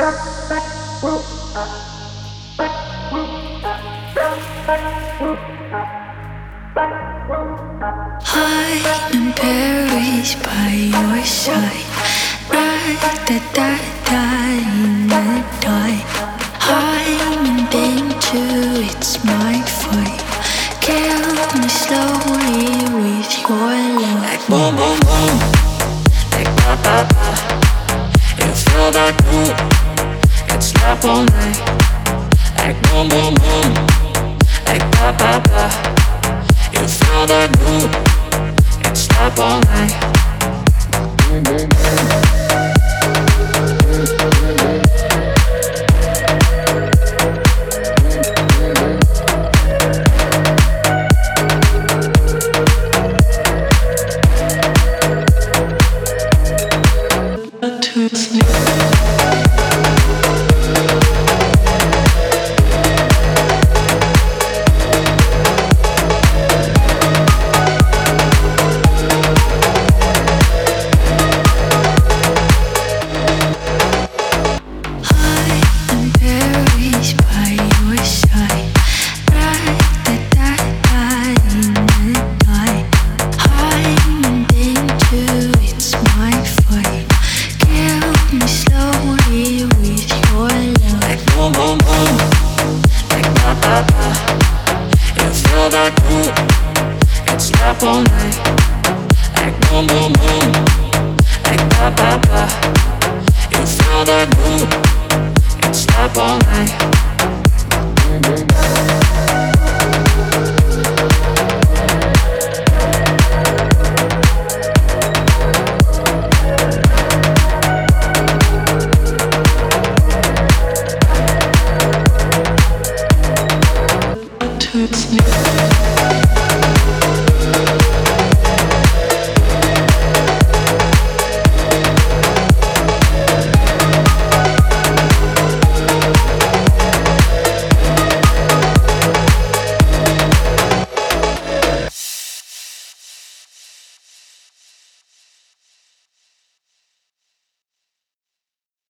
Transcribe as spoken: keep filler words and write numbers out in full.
I'm in Paris by your side. Da da da da in the dark. I'm in danger, it's my fight. Kill me slowly with your love. Like boom boom boom, like ba ba ba. You feel that groove, it's slap all night. Like boom boom boom, like ba ba ba. You feel that groove, it's slap all night. Boom boom boom. To sleep. All night, like boom boom boom, like ba ba ba. You feel that groove, it's slap all night. Boom boom.